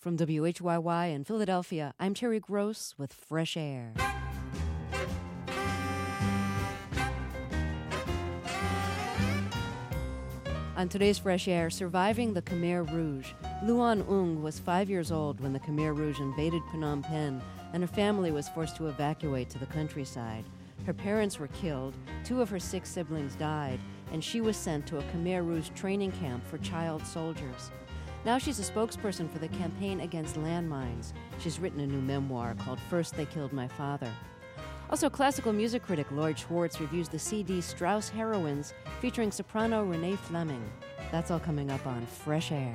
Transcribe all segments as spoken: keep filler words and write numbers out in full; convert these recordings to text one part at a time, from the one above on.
From W H Y Y in Philadelphia, I'm Terry Gross with Fresh Air. On today's Fresh Air, surviving the Khmer Rouge. Luan Ung was five years old when the Khmer Rouge invaded Phnom Penh, and her family was forced to evacuate to the countryside. Her parents were killed, two of her six siblings died, and she was sent to a Khmer Rouge training camp for child soldiers. Now she's a spokesperson for the campaign against landmines. She's written a new memoir called First They Killed My Father. Also, classical music critic Lloyd Schwartz reviews the C D Strauss Heroines featuring soprano Renee Fleming. That's all coming up on Fresh Air.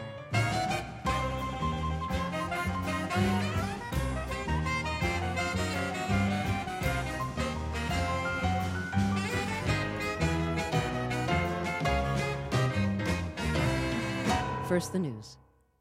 First, the news.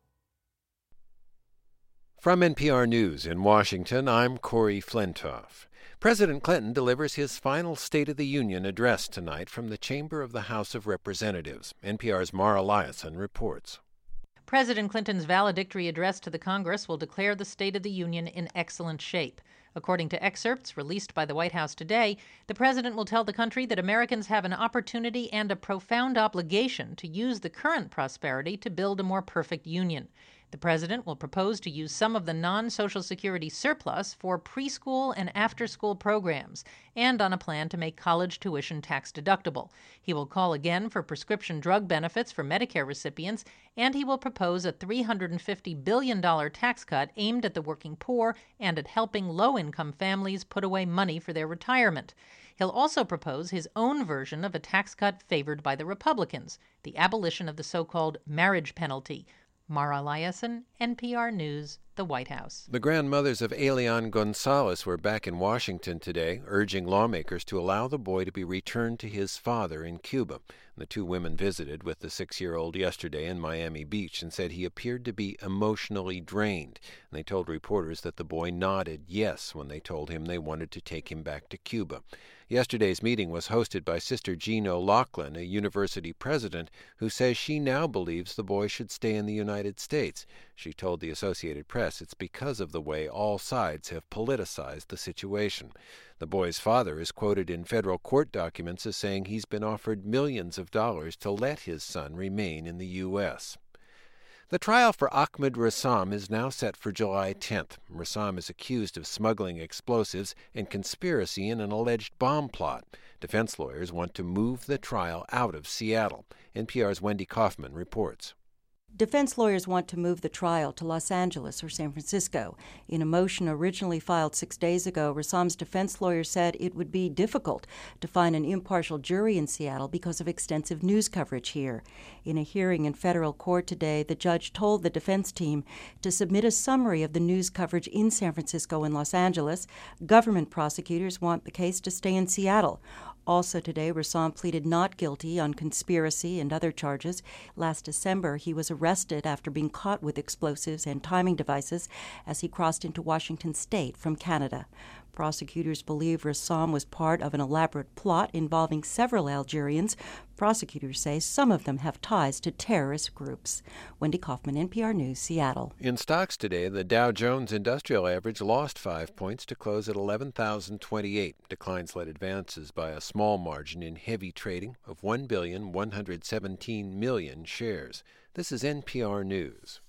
From N P R News in Washington, I'm Corey Flintoff. President Clinton delivers his final State of the Union address tonight from the chamber of the House of Representatives. N P R's Mara Liasson reports. President Clinton's valedictory address to the Congress will declare the State of the Union in excellent shape. According to excerpts released by the White House today, the president will tell the country that Americans have an opportunity and a profound obligation to use the current prosperity to build a more perfect union. The president will propose to use some of the non-Social Security surplus for preschool and after-school programs and on a plan to make college tuition tax-deductible. He will call again for prescription drug benefits for Medicare recipients, and he will propose a three hundred fifty billion dollars tax cut aimed at the working poor and at helping low-income families put away money for their retirement. He'll also propose his own version of a tax cut favored by the Republicans, the abolition of the so-called marriage penalty. Mara Liasson, N P R News, the White House. The grandmothers of Elian Gonzalez were back in Washington today, urging lawmakers to allow the boy to be returned to his father in Cuba. The two women visited with the six-year-old yesterday in Miami Beach and said he appeared to be emotionally drained. And they told reporters that the boy nodded yes when they told him they wanted to take him back to Cuba. Yesterday's meeting was hosted by Sister Jean O'Loughlin, a university president, who says she now believes the boy should stay in the United States. She told the Associated Press it's because of the way all sides have politicized the situation. The boy's father is quoted in federal court documents as saying he's been offered millions of dollars to let his son remain in the U S The trial for Ahmed Rassam is now set for July tenth. Rassam is accused of smuggling explosives and conspiracy in an alleged bomb plot. Defense lawyers want to move the trial out of Seattle. N P R's Wendy Kaufman reports. Defense lawyers want to move the trial to Los Angeles or San Francisco. In a motion originally filed six days ago, Rassam's defense lawyer said it would be difficult to find an impartial jury in Seattle because of extensive news coverage here. In a hearing in federal court today, the judge told the defense team to submit a summary of the news coverage in San Francisco and Los Angeles. Government prosecutors want the case to stay in Seattle. Also today, Rassam pleaded not guilty on conspiracy and other charges. Last December, he was arrested after being caught with explosives and timing devices as he crossed into Washington state from Canada. Prosecutors believe Rassam was part of an elaborate plot involving several Algerians. Prosecutors say some of them have ties to terrorist groups. Wendy Kaufman, N P R News, Seattle. In stocks today, the Dow Jones Industrial Average lost five points to close at eleven thousand twenty-eight. Declines led advances by a small margin in heavy trading of one billion one hundred seventeen million shares. This is N P R News.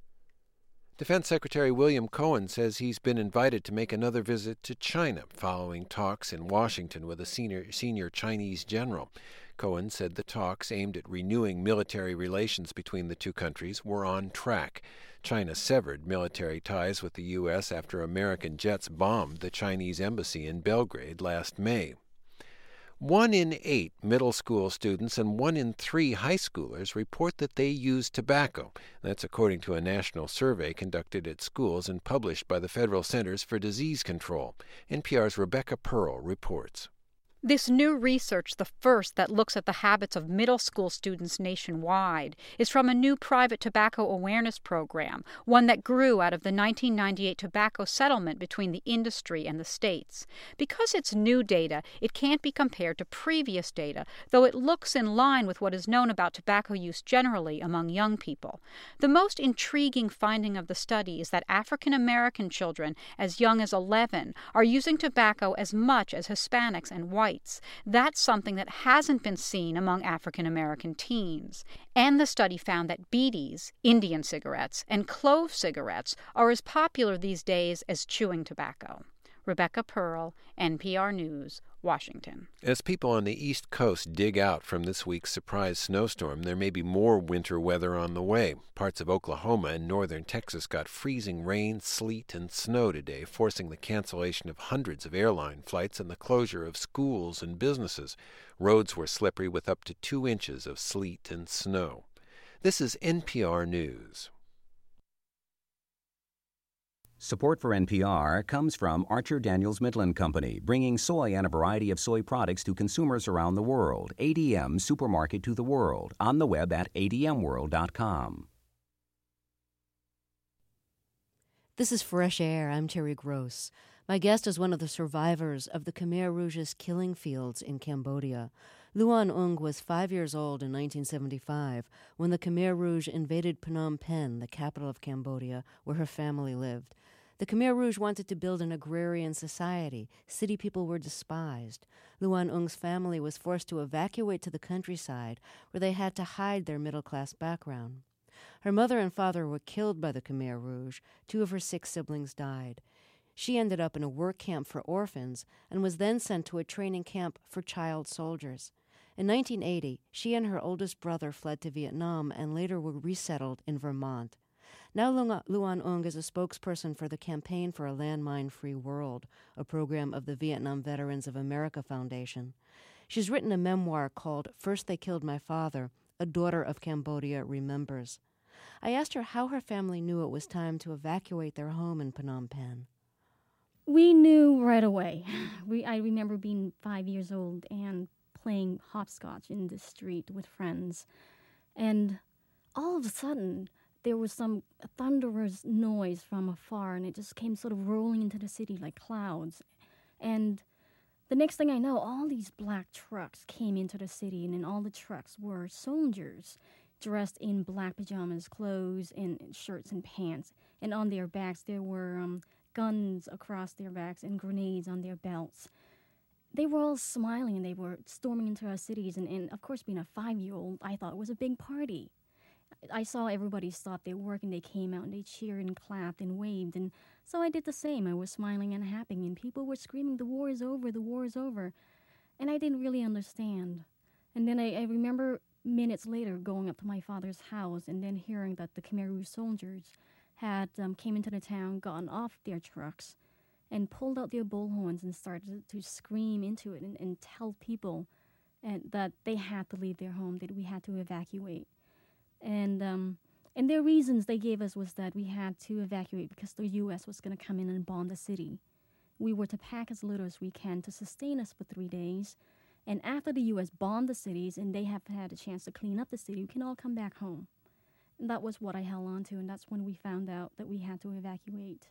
Defense Secretary William Cohen says he's been invited to make another visit to China following talks in Washington with a senior, senior Chinese general. Cohen said the talks aimed at renewing military relations between the two countries were on track. China severed military ties with the U S after American jets bombed the Chinese embassy in Belgrade last May. One in eight middle school students and one in three high schoolers report that they use tobacco. That's according to a national survey conducted at schools and published by the Federal Centers for Disease Control. N P R's Rebecca Pearl reports. This new research, the first that looks at the habits of middle school students nationwide, is from a new private tobacco awareness program, one that grew out of the nineteen ninety-eight tobacco settlement between the industry and the states. Because it's new data, it can't be compared to previous data, though it looks in line with what is known about tobacco use generally among young people. The most intriguing finding of the study is that African American children as young as eleven are using tobacco as much as Hispanics and whites. That's something that hasn't been seen among African American teens. And the study found that beaties, Indian cigarettes, and clove cigarettes are as popular these days as chewing tobacco. Rebecca Pearl, N P R News, Washington. As people on the East Coast dig out from this week's surprise snowstorm, there may be more winter weather on the way. Parts of Oklahoma and northern Texas got freezing rain, sleet, and snow today, forcing the cancellation of hundreds of airline flights and the closure of schools and businesses. Roads were slippery with up to two inches of sleet and snow. This is N P R News. Support for N P R comes from Archer Daniels Midland Company, bringing soy and a variety of soy products to consumers around the world. A D M Supermarket to the world, on the web at A D M world dot com. This is Fresh Air. I'm Terry Gross. My guest is one of the survivors of the Khmer Rouge's killing fields in Cambodia. Luan Ung was five years old in nineteen seventy-five when the Khmer Rouge invaded Phnom Penh, the capital of Cambodia, where her family lived. The Khmer Rouge wanted to build an agrarian society. City people were despised. Luan Ung's family was forced to evacuate to the countryside, where they had to hide their middle-class background. Her mother and father were killed by the Khmer Rouge. Two of her six siblings died. She ended up in a work camp for orphans and was then sent to a training camp for child soldiers. In nineteen eighty, she and her oldest brother fled to Vietnam and later were resettled in Vermont. Now Luan Ung is a spokesperson for the Campaign for a Landmine-Free World, a program of the Vietnam Veterans of America Foundation. She's written a memoir called First They Killed My Father, A Daughter of Cambodia Remembers. I asked her how her family knew it was time to evacuate their home in Phnom Penh. We knew right away. We I remember being five years old and playing hopscotch in the street with friends. And all of a sudden, there was some thunderous noise from afar, and it just came sort of rolling into the city like clouds. And the next thing I know, all these black trucks came into the city, and then all the trucks were soldiers dressed in black pajamas, clothes, and shirts and pants. And on their backs, there were um, guns across their backs and grenades on their belts. They were all smiling, and they were storming into our cities. And, and of course, being a five-year-old, I thought it was a big party. I saw everybody stop their work, and they came out, and they cheered and clapped and waved. And so I did the same. I was smiling and happy, and people were screaming, the war is over, the war is over. And I didn't really understand. And then I, I remember minutes later going up to my father's house and then hearing that the Khmer Rouge soldiers had um, came into the town, gotten off their trucks, and pulled out their bullhorns and started to, to scream into it and, and tell people and that they had to leave their home, that we had to evacuate. And um, and their reasons they gave us was that we had to evacuate because the U S was going to come in and bomb the city. We were to pack as little as we can to sustain us for three days. And after the U S bombed the cities and they have had a chance to clean up the city, we can all come back home. And that was what I held on to, and that's when we found out that we had to evacuate.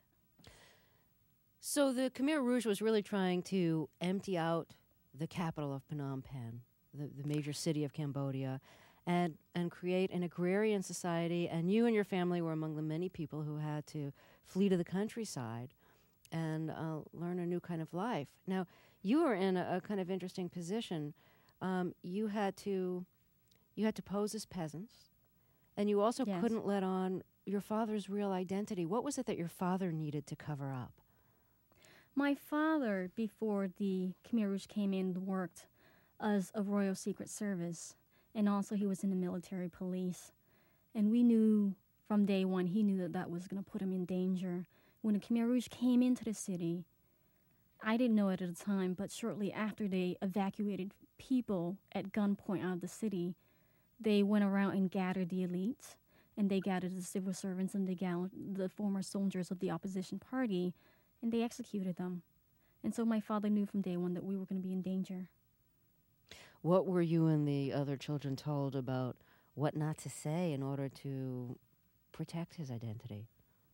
So the Khmer Rouge was really trying to empty out the capital of Phnom Penh, the, the major city of Cambodia, and and create an agrarian society. And you and your family were among the many people who had to flee to the countryside and uh, learn a new kind of life. Now, you were in a, a kind of interesting position. Um, you had to you had to pose as peasants, and you also Yes. couldn't let on your father's real identity. What was it that your father needed to cover up? My father, before the Khmer Rouge came in, worked as a Royal Secret Service, and also he was in the military police. And we knew from day one, he knew that that was going to put him in danger. When the Khmer Rouge came into the city, I didn't know it at the time, but shortly after they evacuated people at gunpoint out of the city, they went around and gathered the elites, and they gathered the civil servants, and they gathered the former soldiers of the opposition party, and they executed them. And so my father knew from day one that we were going to be in danger. What were you and the other children told about what not to say in order to protect his identity?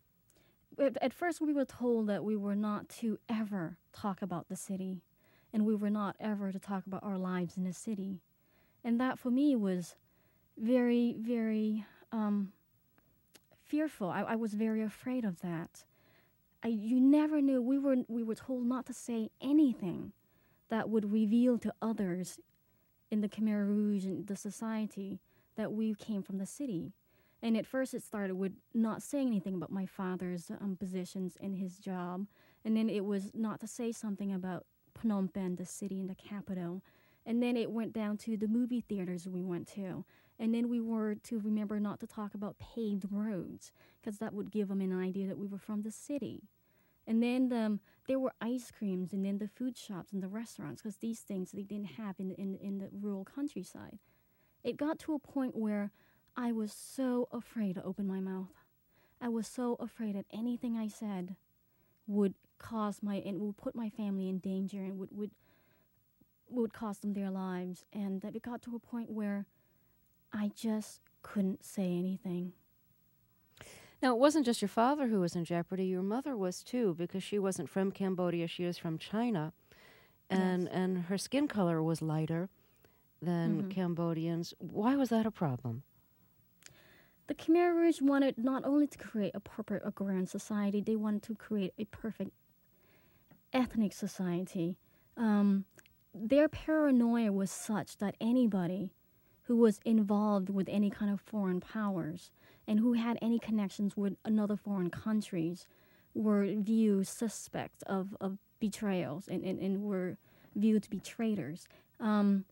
At, at first, we were told that we were not to ever talk about the city, and we were not ever to talk about our lives in the city. And that, for me, was very, very um, fearful. I, I was very afraid of that. I, you never knew. We were we were told not to say anything that would reveal to others in the Khmer Rouge and the society that we came from the city. And at first it started with not saying anything about my father's um, positions in his job. And then it was not to say something about Phnom Penh, the city and the capital. And then it went down to the movie theaters we went to. And then we were to remember not to talk about paved roads, because that would give them an idea that we were from the city. And then um, there were ice creams and then the food shops and the restaurants, because these things they didn't have in, in, in the rural countryside. It got to a point where I was so afraid to open my mouth. I was so afraid that anything I said would cause my, and would put my family in danger and would, would, would cost them their lives. And that it got to a point where I just couldn't say anything. Now, it wasn't just your father who was in jeopardy. Your mother was, too, because she wasn't from Cambodia. She was from China. And, Yes. and her skin color was lighter than Mm-hmm. Cambodians. Why was that a problem? The Khmer Rouge wanted not only to create a perfect agrarian society, they wanted to create a perfect ethnic society. Um, their paranoia was such that anybody who was involved with any kind of foreign powers and who had any connections with another foreign countries were viewed suspects of, of betrayals and, and, and were viewed to be traitors. Um,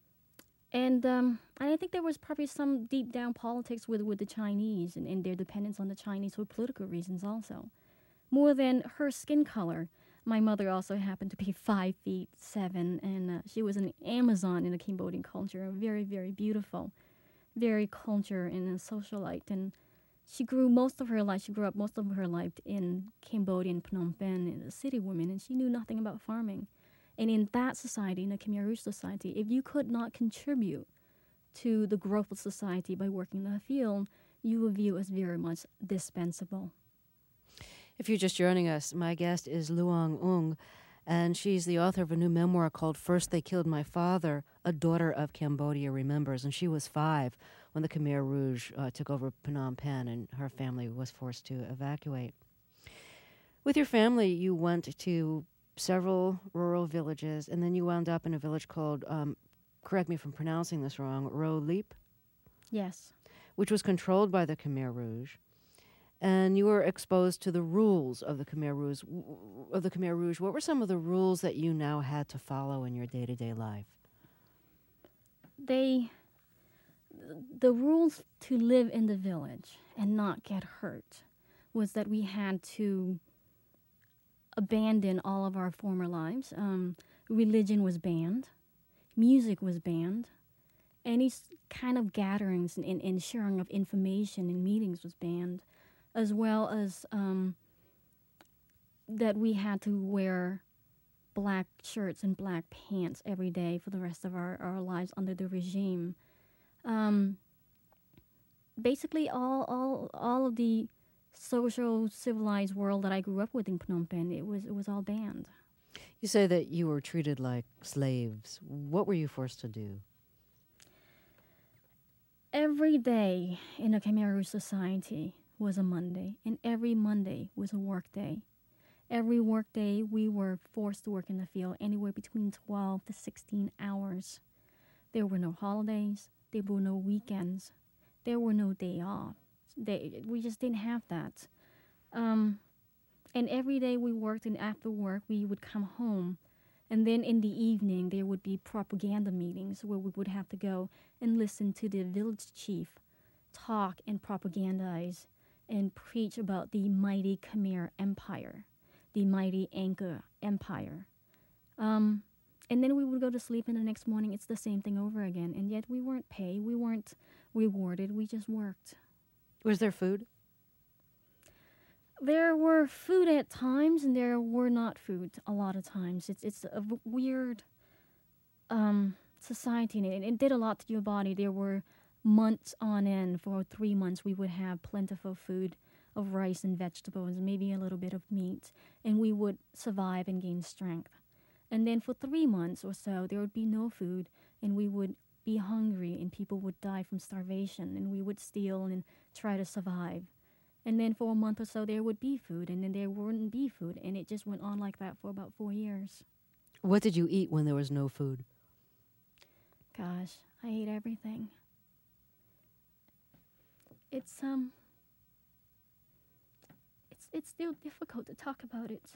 And um, I think there was probably some deep down politics with, with the Chinese and, and their dependence on the Chinese for political reasons also. More than her skin color, my mother also happened to be five feet seven, and uh, she was an Amazon in the Cambodian culture, very, very beautiful, very culture and a socialite. And she grew most of her life, she grew up most of her life in Cambodia and Phnom Penh, a city woman, and she knew nothing about farming. And in that society, in the Khmer Rouge society, if you could not contribute to the growth of society by working in the field, you were viewed as very much dispensable. If you're just joining us, my guest is Luong Ung, and she's the author of a new memoir called First They Killed My Father, A Daughter of Cambodia Remembers. And she was five when the Khmer Rouge uh, took over Phnom Penh and her family was forced to evacuate. With your family, you went to several rural villages, and then you wound up in a village called, um, correct me if I'm pronouncing this wrong, Ro Leap, Yes. which was controlled by the Khmer Rouge. And you were exposed to the rules of the Khmer Rouge. Of the Khmer Rouge. What were some of the rules that you now had to follow in your day-to-day life? They, the rules to live in the village and not get hurt was that we had to abandon all of our former lives. Um, religion was banned. Music was banned. Any s- kind of gatherings and, and, and sharing of information in meetings was banned, as well as um, that we had to wear black shirts and black pants every day for the rest of our, our lives under the regime. Um, basically, all, all, all of the social, civilized world that I grew up with in Phnom Penh, it was it was all banned. You say that you were treated like slaves. What were you forced to do? Every day in a Khmer Rouge society was a Monday, and every Monday was a work day. Every work day, we were forced to work in the field anywhere between twelve to sixteen hours. There were no holidays. There were no weekends. There were no day off. They, we just didn't have that. Um, and every day we worked, and after work we would come home. And then in the evening there would be propaganda meetings where we would have to go and listen to the village chief talk and propagandize and preach about the mighty Khmer Empire, the mighty Angkor Empire. Um, and then we would go to sleep, and the next morning it's the same thing over again. And yet we weren't paid, we weren't rewarded, we just worked. Was there food? There were food at times, and there were not food a lot of times. It's it's a v- weird um, society, and it, it did a lot to your body. There were months on end. For three months, we would have plentiful food of rice and vegetables, maybe a little bit of meat, and we would survive and gain strength. And then for three months or so, there would be no food, and we would be hungry, and people would die from starvation, and we would steal and try to survive. And then for a month or so, there would be food, and then there wouldn't be food, and it just went on like that for about four years. What did you eat when there was no food? Gosh, I ate everything. It's, um... It's, it's still difficult to talk about it.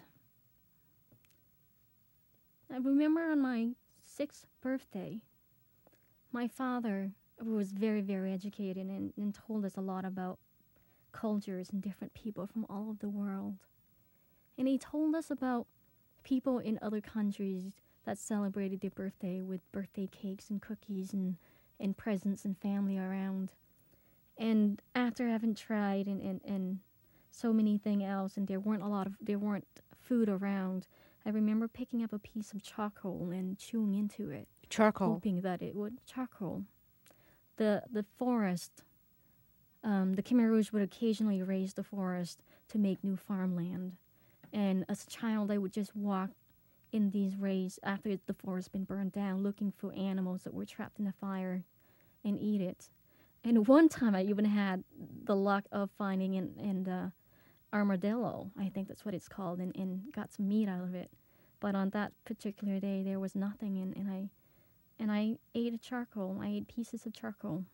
I remember on my sixth birthday, my father was very, very educated and, and told us a lot about cultures and different people from all over the world. And he told us about people in other countries that celebrated their birthday with birthday cakes and cookies and, and presents and family around. And after having tried and, and, and so many things else, and there weren't a lot of, there weren't food around, I remember picking up a piece of charcoal and chewing into it. Charcoal? Hoping that it would, charcoal. The, the forest, um, the Khmer Rouge would occasionally raise the forest to make new farmland. And as a child, I would just walk in these rays after the forest had been burned down, looking for animals that were trapped in the fire and eat it. And one time I even had the luck of finding an, an uh, armadillo, I think that's what it's called, and, and got some meat out of it. But on that particular day, there was nothing, and, and I and I ate a charcoal. I ate pieces of charcoal.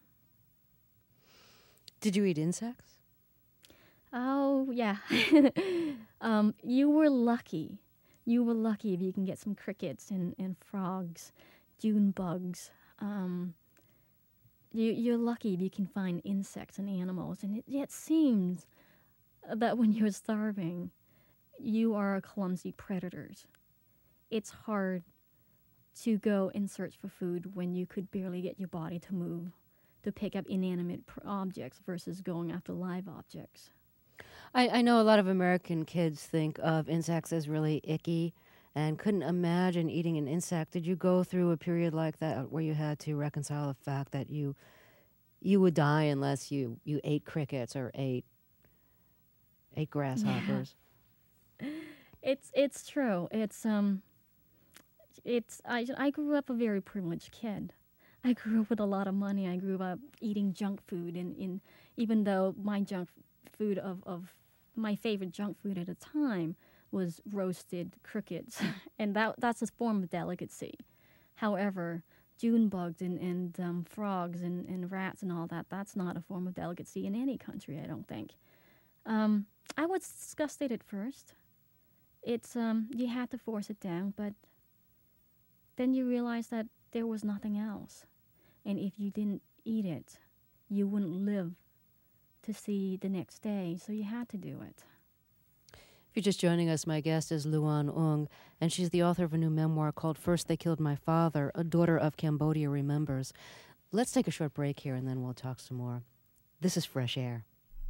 Did you eat insects? Oh, yeah. um, you were lucky. You were lucky if you can get some crickets and, and frogs, dune bugs. Um, you, you're lucky if you can find insects and animals. And it, it seems that when you're starving, you are clumsy predators. It's hard to go and search for food when you could barely get your body to move, to pick up inanimate pr- objects versus going after live objects. I, I know a lot of American kids think of insects as really icky and couldn't imagine eating an insect. Did you go through a period like that where you had to reconcile the fact that you you would die unless you, you ate crickets or ate ate grasshoppers? It's it's true. It's um it's I I grew up a very privileged kid. I grew up with a lot of money. I grew up eating junk food, and, and even though my junk food of, of my favorite junk food at the time was roasted crickets, and that that's a form of delicacy. However, June bugs and, and um, frogs and, and rats and all that, that's not a form of delicacy in any country, I don't think. Um, I was disgusted at first. It's um, you had to force it down, but then you realize that there was nothing else. And if you didn't eat it, you wouldn't live to see the next day, so you had to do it. If you're just joining us, my guest is Luan Ung, and she's the author of a new memoir called First They Killed My Father, A Daughter of Cambodia Remembers. Let's take a short break here, and then we'll talk some more. This is Fresh Air.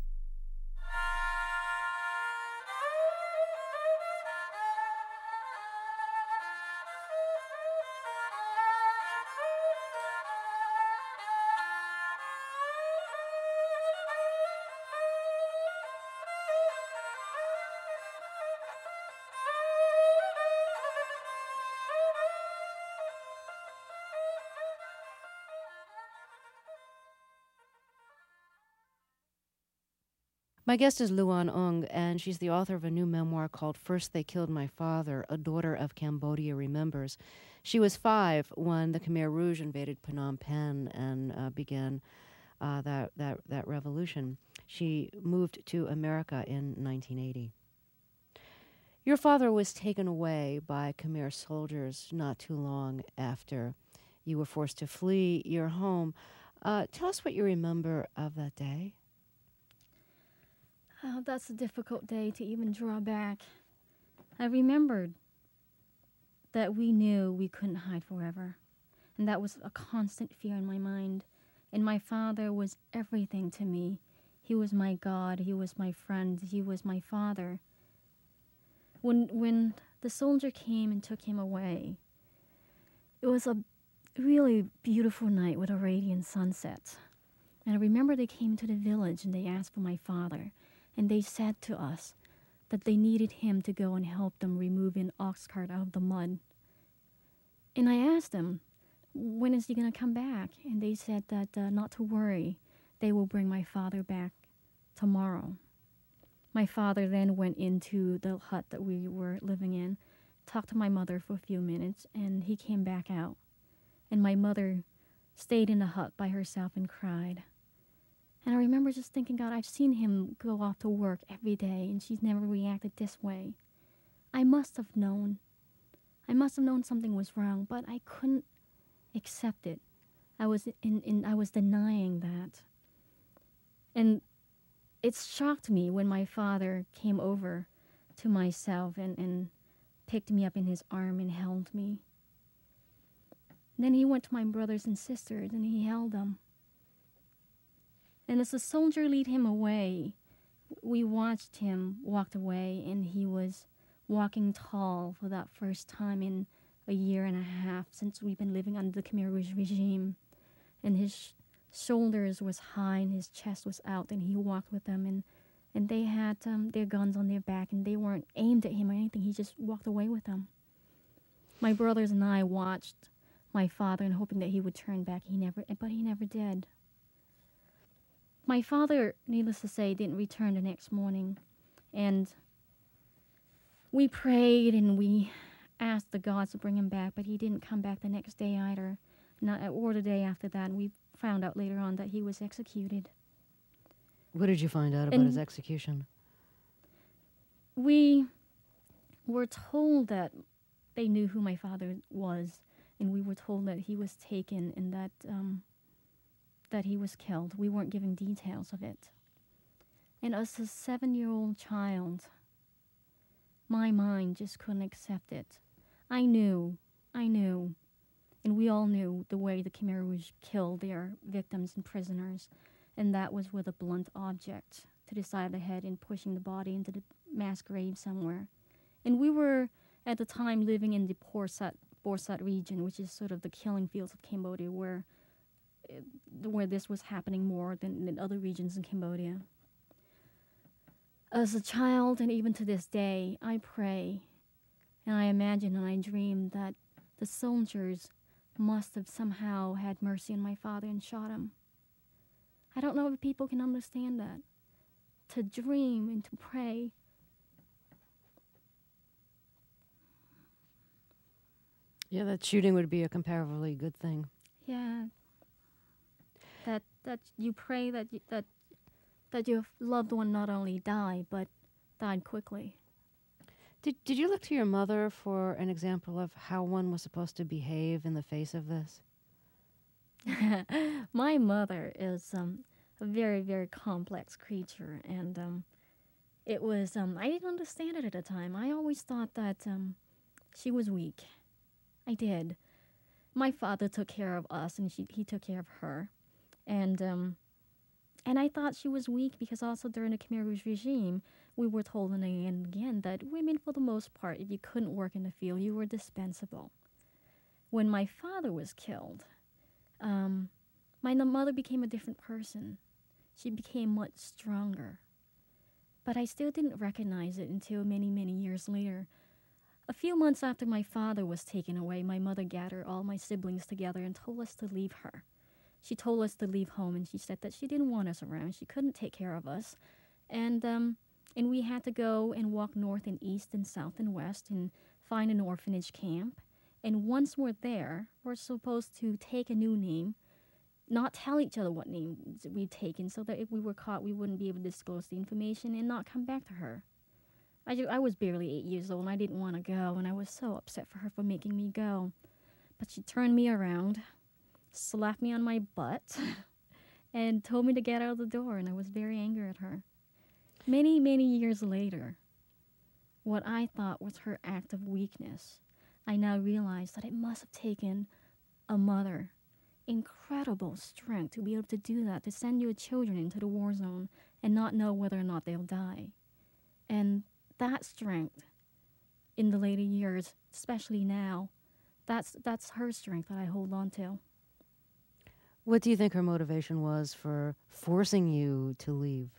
My guest is Luan Ung, and she's the author of a new memoir called First They Killed My Father, A Daughter of Cambodia Remembers. She was five when the Khmer Rouge invaded Phnom Penh and uh, began uh, that, that, that revolution. She moved to America in nineteen eighty. Your father was taken away by Khmer soldiers not too long after you were forced to flee your home. Uh, tell us what you remember of that day. Oh, that's a difficult day to even draw back. I remembered that we knew we couldn't hide forever, and that was a constant fear in my mind. And my father was everything to me. He was my God, he was my friend, he was my father. When when the soldier came and took him away, it was a really beautiful night with a radiant sunset. And I remember they came to the village and they asked for my father. And they said to us that they needed him to go and help them remove an ox cart out of the mud. And I asked them, when is he going to come back? And they said that uh, not to worry, they will bring my father back tomorrow. My father then went into the hut that we were living in, talked to my mother for a few minutes, and he came back out. And my mother stayed in the hut by herself and cried. And I remember just thinking, God, I've seen him go off to work every day, and she's never reacted this way. I must have known. I must have known something was wrong, but I couldn't accept it. I was in, in I was denying that. And it shocked me when my father came over to myself and, and picked me up in his arm and held me. Then he went to my brothers and sisters and he held them. And as the soldier led him away, we watched him walk away, and he was walking tall for that first time in a year and a half since we've been living under the Khmer Rouge regime. And his sh- shoulders was high and his chest was out, and he walked with them, and, and they had um, their guns on their back, and they weren't aimed at him or anything. He just walked away with them. My brothers and I watched my father and hoping that he would turn back. He never, but he never did. My father, needless to say, didn't return the next morning, and we prayed and we asked the gods to bring him back, but he didn't come back the next day either, not or the day after that. And we found out later on that he was executed. What did you find out about And his execution? We were told that they knew who my father was, and we were told that he was taken and that um, that he was killed. We weren't given details of it. And as a seven-year-old child, my mind just couldn't accept it. I knew, I knew, and we all knew the way the Khmer Rouge killed their victims and prisoners, and that was with a blunt object to the side of the head and pushing the body into the mass grave somewhere. And we were, at the time, living in the Porsat, Borsat region, which is sort of the killing fields of Cambodia, where where this was happening more than in other regions in Cambodia. As a child, and even to this day, I pray, and I imagine and I dream that the soldiers must have somehow had mercy on my father and shot him. I don't know if people can understand that. To dream and to pray. Yeah, that shooting would be a comparatively good thing. Yeah. That that you pray that you, that that your loved one not only died but died quickly. Did Did you look to your mother for an example of how one was supposed to behave in the face of this? My mother is um, a very very complex creature, and um, it was um, I didn't understand it at the time. I always thought that um, she was weak. I did. My father took care of us, and she, he took care of her. And um, and I thought she was weak because also during the Khmer Rouge regime, we were told again and again that women, for the most part, if you couldn't work in the field, you were dispensable. When my father was killed, um, my mother became a different person. She became much stronger. But I still didn't recognize it until many, many years later. A few months after my father was taken away, my mother gathered all my siblings together and told us to leave her. She told us to leave home, and she said that she didn't want us around. She couldn't take care of us. And um, and we had to go and walk north and east and south and west and find an orphanage camp. And once we're there, we're supposed to take a new name, not tell each other what name we'd taken, so that if we were caught, we wouldn't be able to disclose the information and not come back to her. I, ju- I was barely eight years old, and I didn't want to go, and I was so upset for her for making me go. But she turned me around, slapped me on my butt, and told me to get out of the door, and I was very angry at her. Many, many years later, what I thought was her act of weakness, I now realize that it must have taken a mother incredible strength to be able to do that, to send your children into the war zone and not know whether or not they'll die. And that strength, in the later years, especially now, that's that's her strength that I hold on to. What do you think her motivation was for forcing you to leave?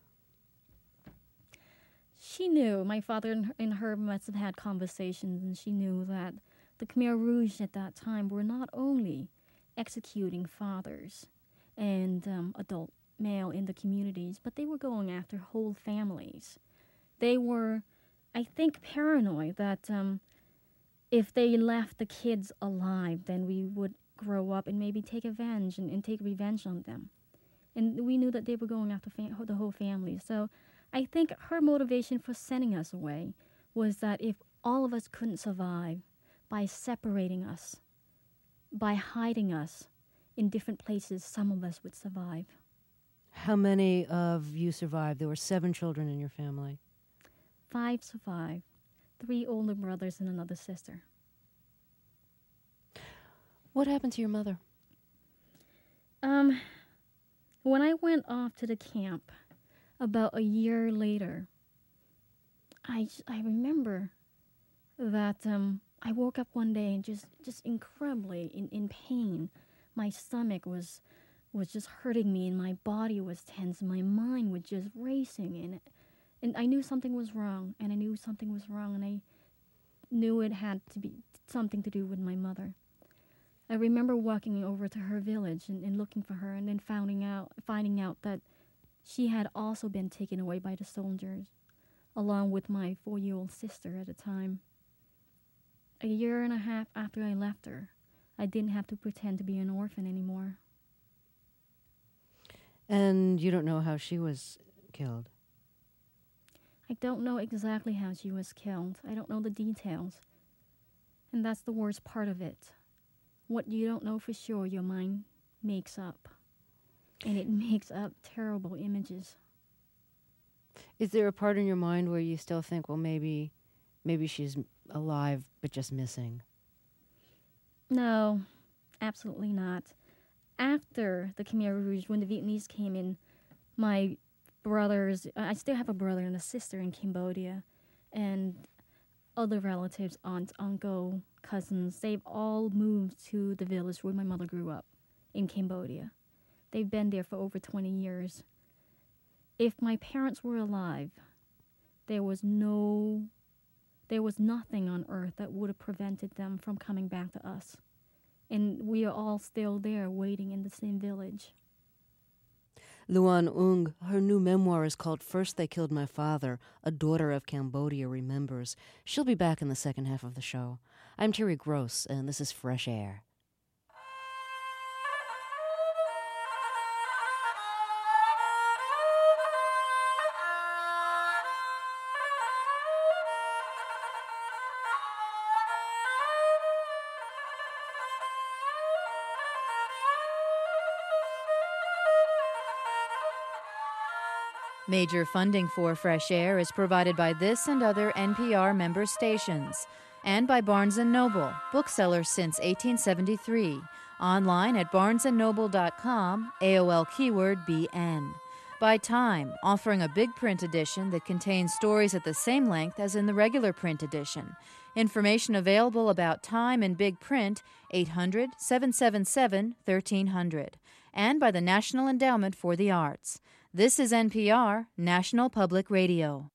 She knew, my father and her, and her must have had conversations, and she knew that the Khmer Rouge at that time were not only executing fathers and um, adult male in the communities, but they were going after whole families. They were, I think, paranoid that um, if they left the kids alive, then we would grow up and maybe take revenge and, and take revenge on them. And we knew that they were going after fam- the whole family. So I think her motivation for sending us away was that if all of us couldn't survive by separating us, by hiding us in different places, some of us would survive. How many of you survived? There were seven children in your family. Five survived, three older brothers and another sister. What happened to your mother? Um, when I went off to the camp, about a year later, I, I remember that um, I woke up one day and just, just incredibly in, in pain. My stomach was was just hurting me, and my body was tense, and my mind was just racing, and and I knew something was wrong, and I knew something was wrong, and I knew it had to be something to do with my mother. I remember walking over to her village and, and looking for her, and then finding out finding out that she had also been taken away by the soldiers, along with my four-year-old sister at the time. A year and a half after I left her, I didn't have to pretend to be an orphan anymore. And you don't know how she was killed? I don't know exactly how she was killed. I don't know the details. And that's the worst part of it. What you don't know for sure, your mind makes up. And it makes up terrible images. Is there a part in your mind where you still think, well, maybe, maybe she's alive but just missing? No, absolutely not. After the Khmer Rouge, when the Vietnamese came in, my brothers, I still have a brother and a sister in Cambodia, and other relatives, aunts, uncle, cousins, they've all moved to the village where my mother grew up in Cambodia. They've been there for over twenty years. If my parents were alive, there was no, there was nothing on earth that would have prevented them from coming back to us. And we are all still there waiting in the same village. Luan Ung, her new memoir is called First They Killed My Father, A Daughter of Cambodia Remembers. She'll be back in the second half of the show. I'm Terry Gross, and this is Fresh Air. Major funding for Fresh Air is provided by this and other N P R member stations, and by Barnes and Noble, bookseller since eighteen seventy-three, online at barnes and noble dot com, A O L keyword B N. By Time, offering a big print edition that contains stories at the same length as in the regular print edition. Information available about Time and big print, eight hundred, seven seven seven, thirteen hundred. And by the National Endowment for the Arts. This is N P R, National Public Radio.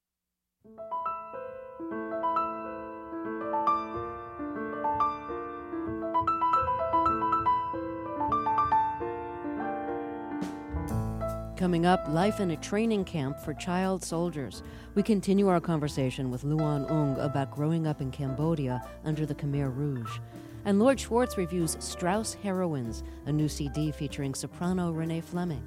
Coming up, life in a training camp for child soldiers. We continue our conversation with Luan Ung about growing up in Cambodia under the Khmer Rouge. And Lord Schwartz reviews Strauss Heroines, a new C D featuring soprano Renee Fleming.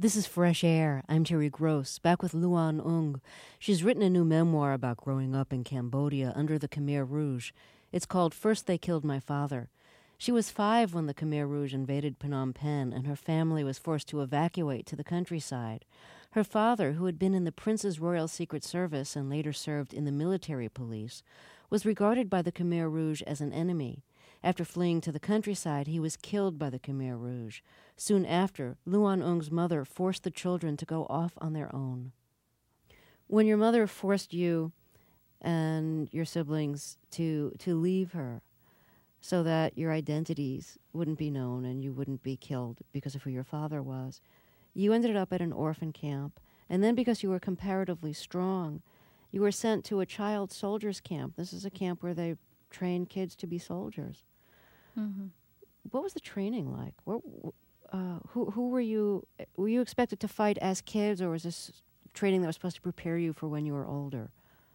This is Fresh Air. I'm Terry Gross, back with Luan Ung. She's written a new memoir about growing up in Cambodia under the Khmer Rouge. It's called First They Killed My Father. She was five when the Khmer Rouge invaded Phnom Penh, and her family was forced to evacuate to the countryside. Her father, who had been in the Prince's Royal Secret Service and later served in the military police, was regarded by the Khmer Rouge as an enemy. After fleeing to the countryside, he was killed by the Khmer Rouge. Soon after, Luan Ung's mother forced the children to go off on their own. When your mother forced you and your siblings to to leave her so that your identities wouldn't be known and you wouldn't be killed because of who your father was, you ended up at an orphan camp. And then because you were comparatively strong, you were sent to a child soldiers camp. This is a camp where they train kids to be soldiers. Mm-hmm. What was the training like? Where, uh, who who were you? Were you expected to fight as kids, or was this training that was supposed to prepare you for when you were older?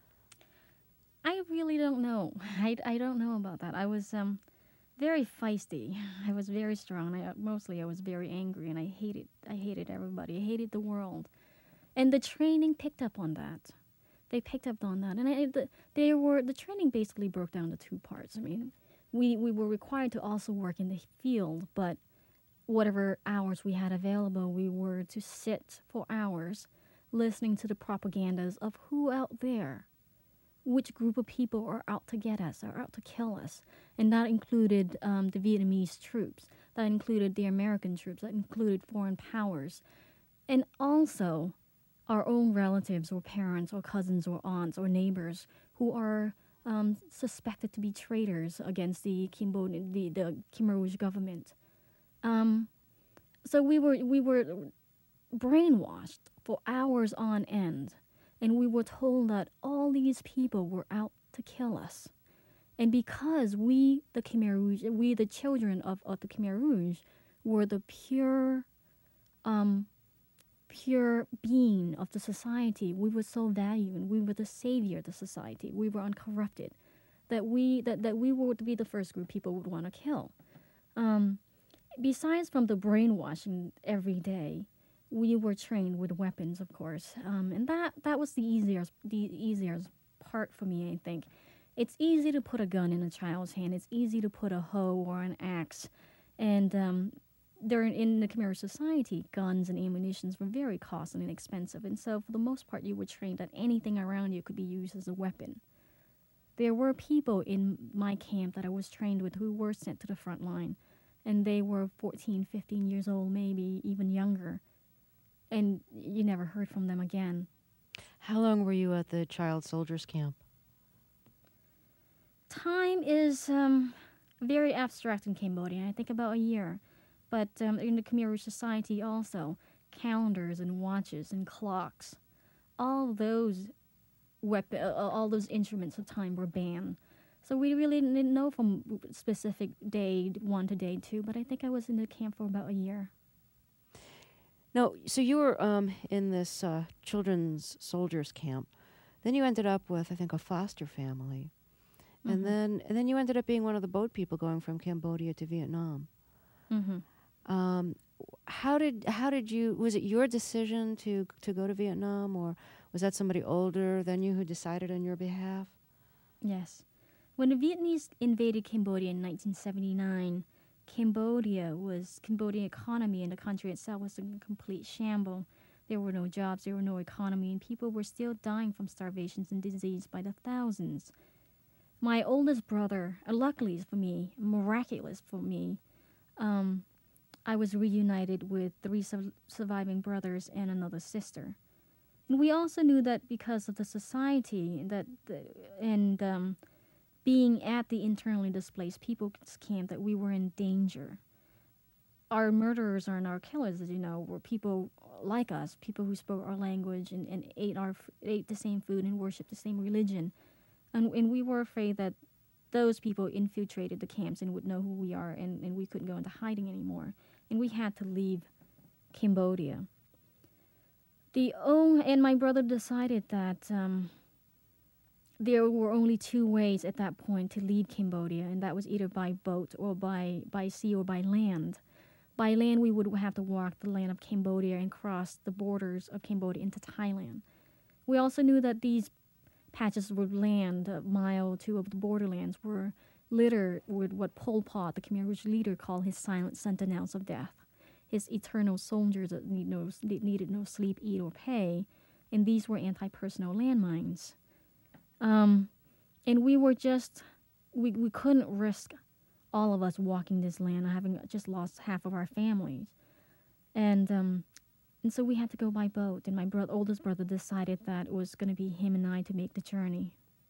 I really don't know. I, I don't know about that. I was um, very feisty. I was very strong. I, mostly I was very angry, and I hated I hated everybody. I hated the world. And the training picked up on that. They picked up on that. And I, the, they were the training basically broke down to two parts. I mean, we, we were required to also work in the field, but whatever hours we had available, we were to sit for hours listening to the propagandas of who out there, which group of people are out to get us, are out to kill us. And that included um, the Vietnamese troops. That included the American troops. That included foreign powers. And also our own relatives or parents or cousins or aunts or neighbors who are um, suspected to be traitors against the Cambodian, the, the Khmer Rouge government. Um, so we were we were brainwashed for hours on end, and we were told that all these people were out to kill us. And because we, the Khmer Rouge, we the children of, of the Khmer Rouge, were the pure, um, pure being of the society, we were so valued, and we were the savior of the society. We were uncorrupted, that we that, that we would be the first group people would want to kill. Um, besides from the brainwashing every day, we were trained with weapons, of course, um, and that, that was the easiest the easiest part for me. I think it's easy to put a gun in a child's hand. It's easy to put a hoe or an axe, and um, during in the Khmer society, guns and ammunitions were very costly and expensive, and so for the most part, you were trained that anything around you could be used as a weapon. There were people in my camp that I was trained with who were sent to the front line, and they were fourteen, fifteen years old, maybe even younger, and you never heard from them again. How long were you at the child soldiers camp? Time is um, very abstract in Cambodia. I think about a year. But um, in the Khmer Rouge society also, calendars and watches and clocks, all those weapon, uh, all those instruments of time were banned. So we really didn't know from specific day one to day two, but I think I was in the camp for about a year. No, so you were um, in this uh, children's soldiers camp. Then you ended up with, I think, a foster family. Mm-hmm. And then and then you ended up being one of the boat people going from Cambodia to Vietnam. Mm-hmm. Um, how did how did you, was it your decision to, to go to Vietnam, or was that somebody older than you who decided on your behalf? Yes. When the Vietnamese invaded Cambodia in nineteen seventy-nine, Cambodia was, Cambodian economy and the country itself was in complete shambles. There were no jobs, there were no economy, and people were still dying from starvation and disease by the thousands. My oldest brother, uh, luckily for me, miraculous for me, um, I was reunited with three su- surviving brothers and another sister. And we also knew that because of the society that the, and um, being at the internally displaced people's camp, that we were in danger. Our murderers and our killers, as you know, were people like us, people who spoke our language and, and ate our ate the same food and worshipped the same religion. And, and we were afraid that those people infiltrated the camps and would know who we are, and, and we couldn't go into hiding anymore. And we had to leave Cambodia. The oh, and my brother decided that um, there were only two ways at that point to leave Cambodia, and that was either by boat or by, by sea or by land. By land, we would have to walk the land of Cambodia and cross the borders of Cambodia into Thailand. We also knew that these patches of land, a mile or two of the borderlands, were littered with what Pol Pot, the Khmer Rouge leader, called his silent sentinels of death, his eternal soldiers that need no, needed no sleep, eat, or pay, and these were anti-personnel landmines. Um, and we were just, we, we couldn't risk all of us walking this land, having just lost half of our families. And um, and so we had to go by boat, and my bro- oldest brother decided that it was going to be him and I to make the journey.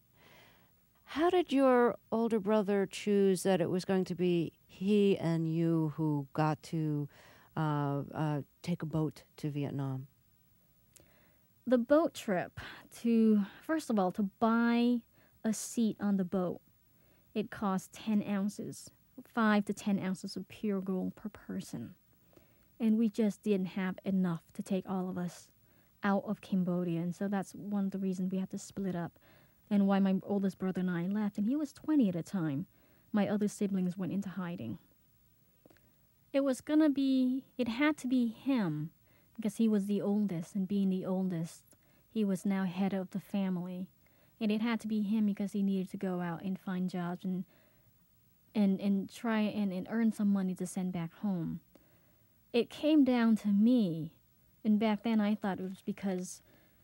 How did your older brother choose that it was going to be he and you who got to uh, uh, take a boat to Vietnam? The boat trip to, first of all, to buy a seat on the boat, it cost ten ounces, five to ten ounces of pure gold per person. And we just didn't have enough to take all of us out of Cambodia. And so that's one of the reasons we had to split up and why my oldest brother and I left. And he was twenty at the time. My other siblings went into hiding. It was going to be, it had to be him because he was the oldest. And being the oldest, he was now head of the family. And it had to be him because he needed to go out and find jobs and and, and try and, and earn some money to send back home. It came down to me, and back then I thought it was because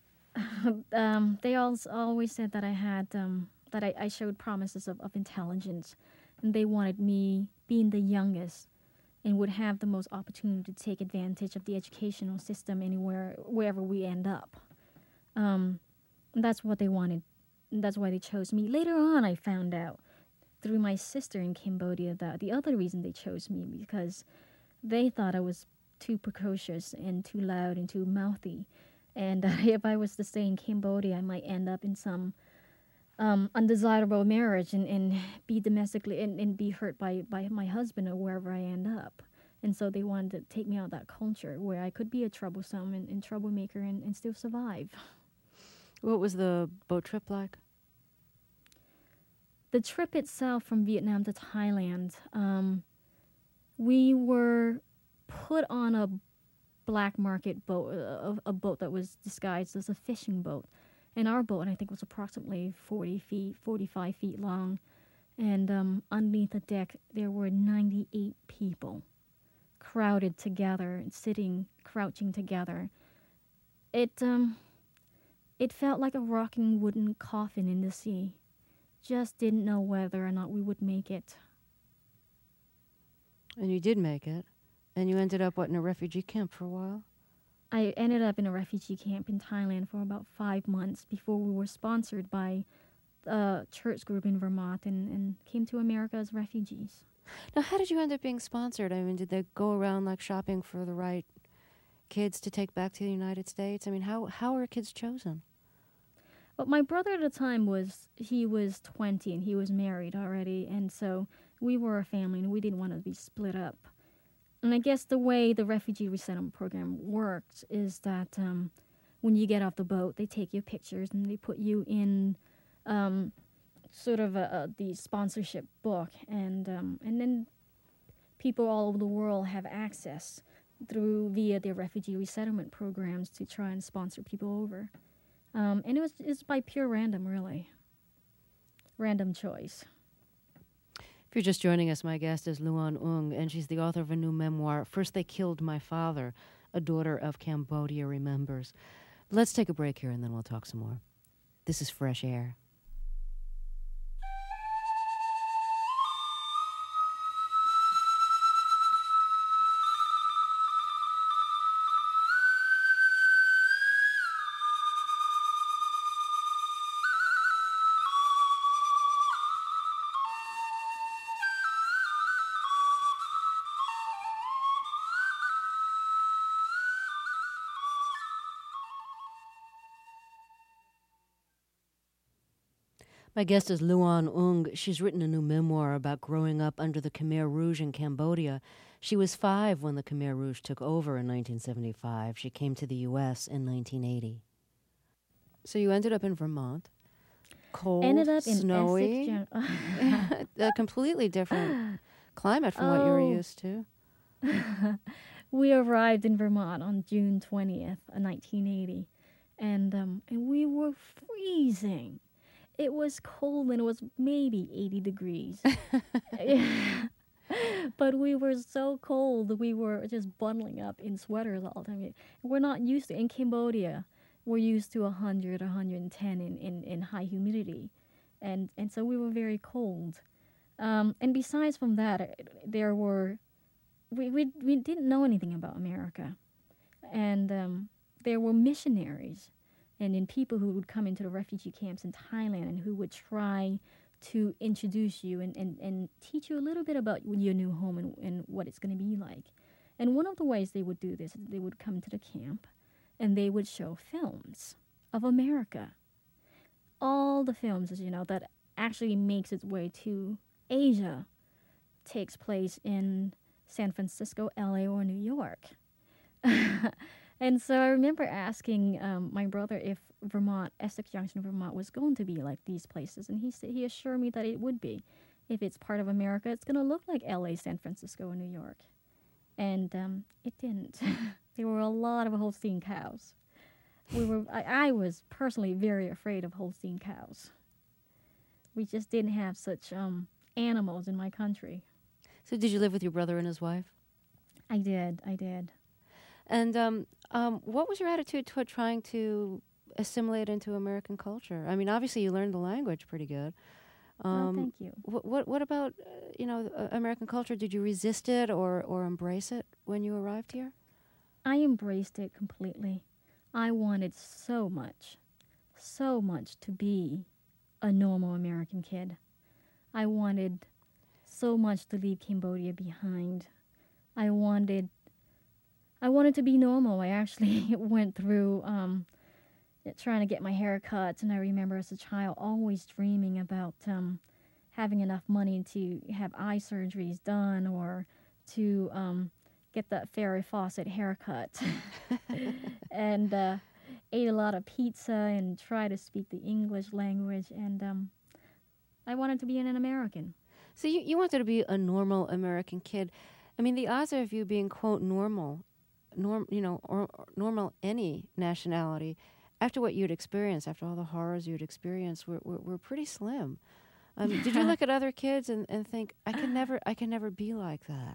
um, they all, always said that I had um, that I, I showed promises of, of intelligence, and they wanted me, being the youngest, and would have the most opportunity to take advantage of the educational system anywhere, wherever we end up. Um, and that's what they wanted. And that's why they chose me. Later on, I found out through my sister in Cambodia that the other reason they chose me because they thought I was too precocious and too loud and too mouthy. And uh, if I was to stay in Cambodia, I might end up in some um, undesirable marriage and, and be domestically and, and be hurt by, by my husband or wherever I end up. And so they wanted to take me out of that culture where I could be a troublesome and, and troublemaker and, and still survive. What was the boat trip like? The trip itself from Vietnam to Thailand, um, we were put on a black market boat, a, a boat that was disguised as a fishing boat. And our boat, I think, was approximately forty feet, forty-five feet long. And um, underneath the deck, there were ninety-eight people crowded together and sitting, crouching together. It, um, it felt like a rocking wooden coffin in the sea. Just didn't know whether or not we would make it. And you did make it. And you ended up, what, in a refugee camp for a while? I ended up in a refugee camp in Thailand for about five months before we were sponsored by a church group in Vermont and, and came to America as refugees. Now, how did you end up being sponsored? I mean, did they go around, like, shopping for the right kids to take back to the United States? I mean, how, how are kids chosen? But my brother at the time was, he was twenty and he was married already. And so we were a family and we didn't want to be split up. And I guess the way the refugee resettlement program works is that um, when you get off the boat, they take your pictures and they put you in um, sort of a, a, the sponsorship book. And, um, and then people all over the world have access through via their refugee resettlement programs to try and sponsor people over. Um, and it was it's by pure random, really. Random choice. If you're just joining us, my guest is Luan Ung, and she's the author of a new memoir, First They Killed My Father, A Daughter of Cambodia Remembers. Let's take a break here, and then we'll talk some more. This is Fresh Air. My guest is Luan Ung. She's written a new memoir about growing up under the Khmer Rouge in Cambodia. She was five when the Khmer Rouge took over in nineteen seventy-five. She came to the U S in nineteen eighty. So you ended up in Vermont. Cold, ended up in snowy, Essex, a completely different climate from oh, what you were used to. We arrived in Vermont on June twentieth, nineteen eighty, and um, and we were freezing. It was cold and it was maybe eighty degrees. But we were so cold, we were just bundling up in sweaters all the time. We're not used to, in Cambodia, we're used to one hundred or one hundred ten in, in, in high humidity. And, and so we were very cold. Um, and besides from that, there were, we, we, we didn't know anything about America. And um, there were missionaries and then people who would come into the refugee camps in Thailand and who would try to introduce you and, and, and teach you a little bit about your new home and, and what it's going to be like. And one of the ways they would do this is they would come to the camp and they would show films of America. All the films, as you know, that actually makes its way to Asia takes place in San Francisco, L A, or New York. And so I remember asking um, my brother if Vermont, Essex Junction, Vermont, was going to be like these places, and he said he assured me that it would be. If it's part of America, it's going to look like L A, San Francisco, and New York. And um, it didn't. There were a lot of Holstein cows. We were. I, I was personally very afraid of Holstein cows. We just didn't have such um, animals in my country. So did you live with your brother and his wife? I did. I did. And um, um, what was your attitude toward trying to assimilate into American culture? I mean, obviously you learned the language pretty good. Um, oh, thank you. What what, what about uh, you know uh, American culture? Did you resist it or, or embrace it when you arrived here? I embraced it completely. I wanted so much, so much to be a normal American kid. I wanted so much to leave Cambodia behind. I wanted I wanted to be normal. I actually went through um, trying to get my hair cut, and I remember as a child always dreaming about um, having enough money to have eye surgeries done or to um, get that Farrah Fawcett haircut. and uh, ate a lot of pizza and tried to speak the English language, and um, I wanted to be an American. So you, you wanted to be a normal American kid. I mean, the odds of you being, quote, normal, norm, you know, or, or normal any nationality, after what you'd experienced, after all the horrors you'd experienced, were, were, were pretty slim. Um, did you look at other kids and, and think, I can never, I can never be like that?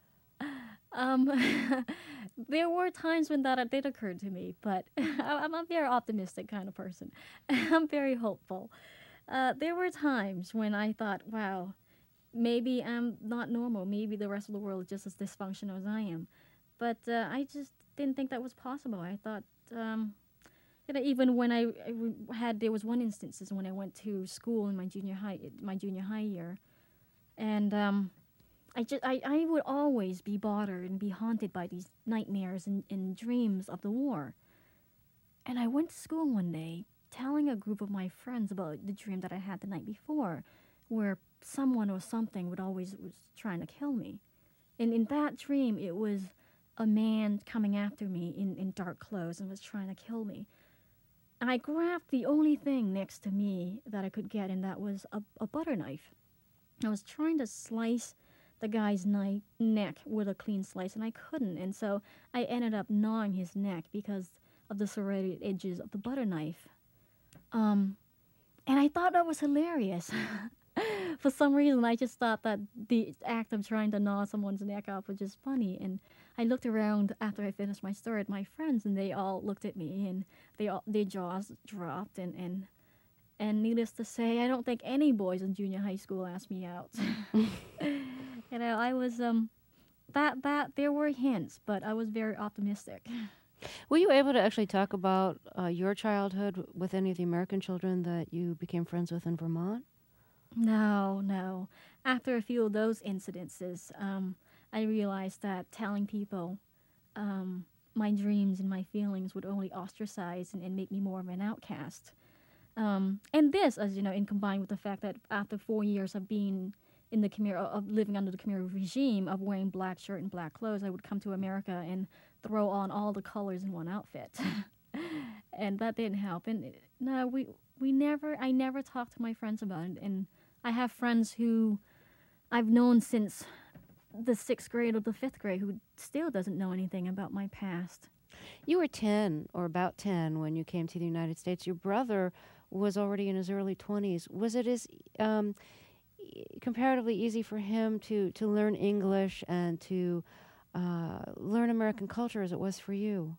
Um, there were times when that did occur to me, but I'm a very optimistic kind of person. I'm very hopeful. Uh, there were times when I thought, wow, maybe I'm not normal. Maybe the rest of the world is just as dysfunctional as I am. But uh, I just didn't think that was possible. I thought, um, you know, even when I, I had, there was one instance when I went to school in my junior high, my junior high year, and um, I just, I, I would always be bothered and be haunted by these nightmares and, and dreams of the war. And I went to school one day telling a group of my friends about the dream that I had the night before, where someone or something would always was trying to kill me. And in that dream, it was a man coming after me in, in dark clothes and was trying to kill me. And I grabbed the only thing next to me that I could get, and that was a, a butter knife. I was trying to slice the guy's knife, neck with a clean slice, and I couldn't. And so I ended up gnawing his neck because of the serrated edges of the butter knife. Um, and I thought that was hilarious. For some reason, I just thought that the act of trying to gnaw someone's neck off was just funny. And I looked around after I finished my story at my friends, and they all looked at me, and they all, their jaws dropped. And, and and needless to say, I don't think any boys in junior high school asked me out. You know, I was um, that that there were hints, but I was very optimistic. Were you able to actually talk about uh, your childhood with any of the American children that you became friends with in Vermont? No, no. After a few of those incidences, um, I realized that telling people um, my dreams and my feelings would only ostracize and, and make me more of an outcast. Um, and this, as you know, in combined with the fact that after four years of being in the Khmer, of living under the Khmer regime, of wearing black shirt and black clothes, I would come to America and throw on all the colors in one outfit. And that didn't help. And no, we we never, I never talked to my friends about it. And I have friends who I've known since the sixth grade or the fifth grade who still doesn't know anything about my past. You were ten or about ten when you came to the United States. Your brother was already in his early twenties. Was it as um, e- comparatively easy for him to, to learn English and to uh, learn American culture as it was for you?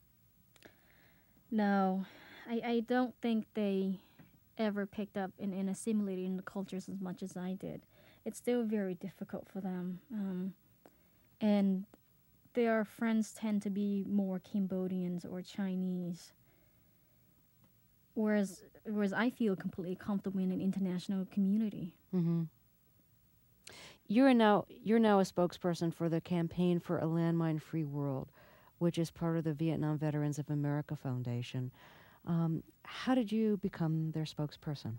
No, I, I don't think they ever picked up and, and assimilated in the cultures as much as I did. It's still very difficult for them. Um, and their friends tend to be more Cambodians or Chinese. Whereas whereas I feel completely comfortable in an international community. Mm-hmm. You're now you're now a spokesperson for the Campaign for a Landmine-Free World, which is part of the Vietnam Veterans of America Foundation. Um, how did you become their spokesperson?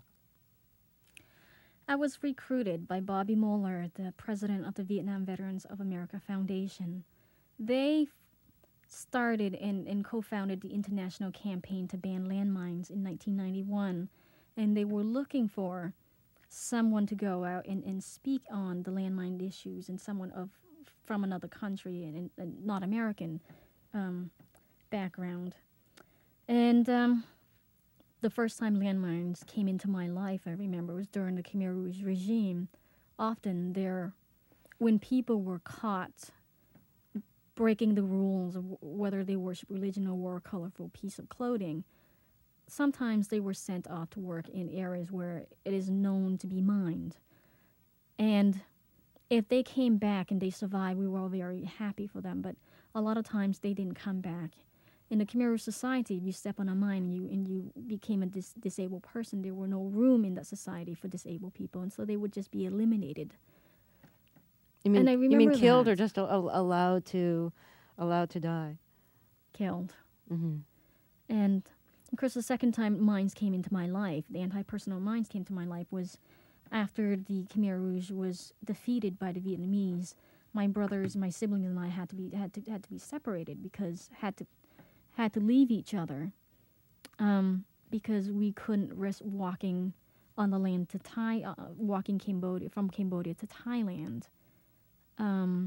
I was recruited by Bobby Moeller, the president of the Vietnam Veterans of America Foundation. They f- started and, and co-founded the international campaign to ban landmines in nineteen ninety-one, and they were looking for someone to go out and, and speak on the landmine issues, and someone of from another country and, and, and not American um, background. And um, the first time landmines came into my life, I remember, was during the Khmer Rouge regime. Often there, when people were caught breaking the rules of whether they worship religion or wore a colorful piece of clothing, sometimes they were sent off to work in areas where it is known to be mined. And if they came back and they survived, we were all very happy for them. But a lot of times they didn't come back. In the Khmer Rouge society, if you step on a mine and you, and you became a dis- disabled person, there were no room in that society for disabled people, and so they would just be eliminated. You mean, and I you remember mean killed that. or just a- a- allowed to allowed to die? Killed. Mm-hmm. And of course, the second time mines came into my life, the anti-personnel mines came to my life, was after the Khmer Rouge was defeated by the Vietnamese. My brothers, my siblings, and I had to be had to had to be separated because had to had to leave each other um, because we couldn't risk walking on the land to Thai, uh, walking Cambodia from Cambodia to Thailand, um,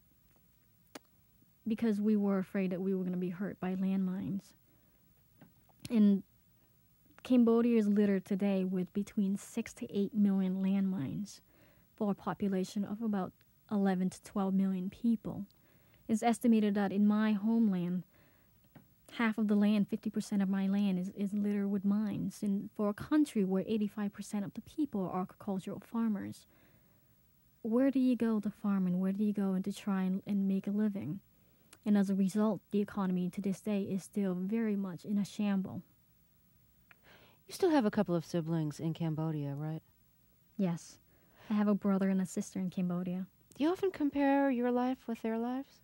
because we were afraid that we were going to be hurt by landmines. And Cambodia is littered today with between six to eight million landmines for a population of about eleven to twelve million people. It's estimated that in my homeland, half of the land, fifty percent of my land, is, is littered with mines. And for a country where eighty-five percent of the people are agricultural farmers, where do you go to farm and where do you go and to try and, and make a living? And as a result, the economy to this day is still very much in a shamble. You still have a couple of siblings in Cambodia, right? Yes. I have a brother and a sister in Cambodia. Do you often compare your life with their lives?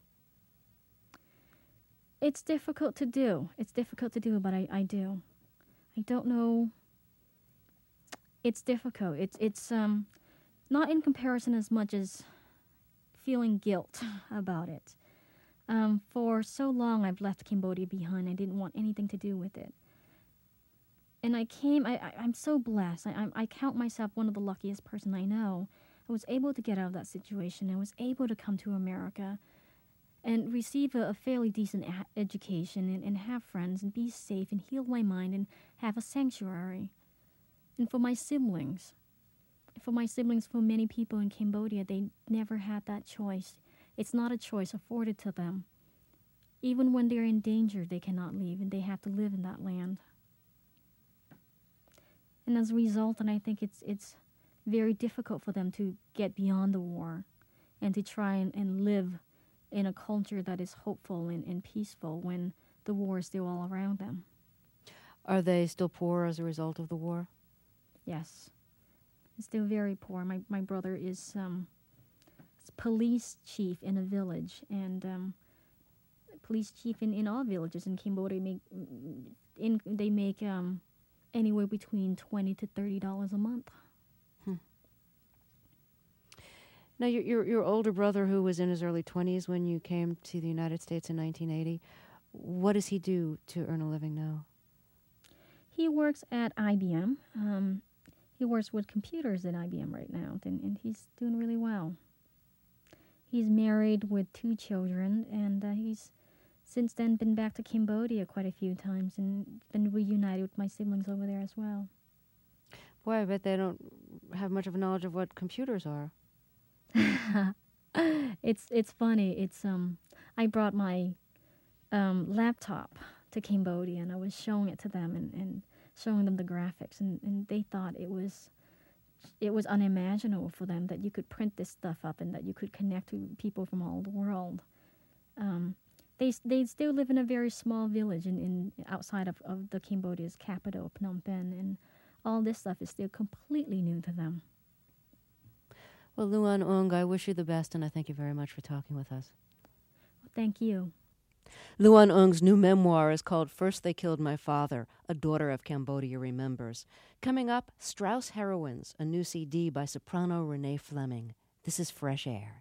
It's difficult to do. It's difficult to do, but I, I do. I don't know. It's difficult. It's it's um not in comparison as much as feeling guilt about it. Um, for so long, I've left Cambodia behind. I didn't want anything to do with it. And I came. I, I I'm so blessed. I I'm, I count myself one of the luckiest person I know. I was able to get out of that situation. I was able to come to America and receive a, a fairly decent a- education and, and have friends and be safe and heal my mind and have a sanctuary. And for my siblings, for my siblings, for many people in Cambodia, they never had that choice. It's not a choice afforded to them. Even when they're in danger, they cannot leave and they have to live in that land. And as a result, and I think it's it's very difficult for them to get beyond the war and to try and, and live in a culture that is hopeful and, and peaceful when the war is still all around them. Are they still poor as a result of the war? Yes. Still very poor. My my brother is um, police chief in a village, and um, police chief in, in all villages in Cambodia make in they make um, anywhere between twenty to thirty dollars a month. Hmm. Now, your, your your older brother, who was in his early twenties when you came to the United States in nineteen eighty, what does he do to earn a living now? He works at I B M. Um, he works with computers at I B M right now, and, and he's doing really well. he's married with two children, and uh, he's since then been back to Cambodia quite a few times and been reunited with my siblings over there as well. Boy, I bet they don't have much of a knowledge of what computers are. it's it's funny. It's um, I brought my um, laptop to Cambodia, and I was showing it to them and, and showing them the graphics, and, and they thought it was it was unimaginable for them that you could print this stuff up and that you could connect to people from all the world. Um, they they still live in a very small village in, in outside of, of the Cambodia's capital, Phnom Penh, and all this stuff is still completely new to them. Well, Luan Ung, I wish you the best, and I thank you very much for talking with us. Well, thank you. Luan Ung's new memoir is called First They Killed My Father, A Daughter of Cambodia Remembers. Coming up, Strauss Heroines, a new C D by soprano Renee Fleming. This is Fresh Air.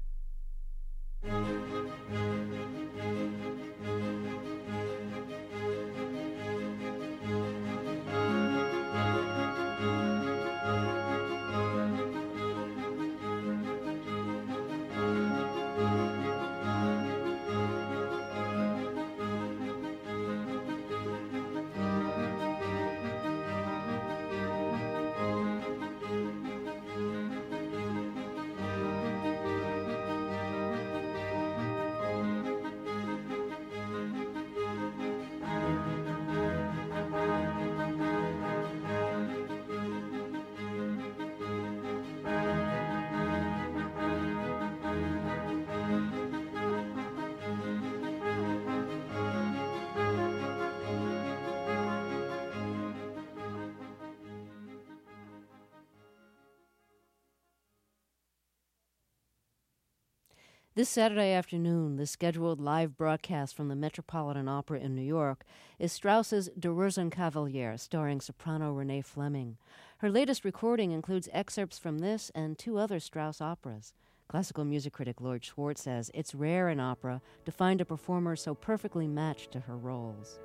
This Saturday afternoon, the scheduled live broadcast from the Metropolitan Opera in New York is Strauss's Der Rosenkavalier, starring soprano Renee Fleming. Her latest recording includes excerpts from this and two other Strauss operas. Classical music critic Lloyd Schwartz says it's rare in opera to find a performer so perfectly matched to her roles.